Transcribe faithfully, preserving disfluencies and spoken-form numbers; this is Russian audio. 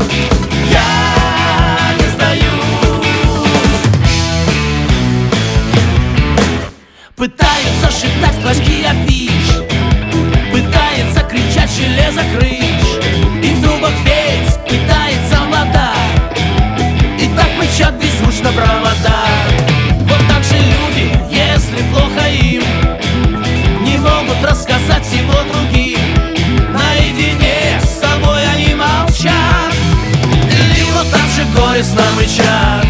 Я не сдаюсь. Пытается шептать флажки афиш, пытается кричать железо крыш, и в трубах петь пытается вода, и так мычат беззвучно провода. Вот так же люди, если плохо им, не могут рассказать всего другим. Наедине с собой они молчат, и вот так же горестно мычат.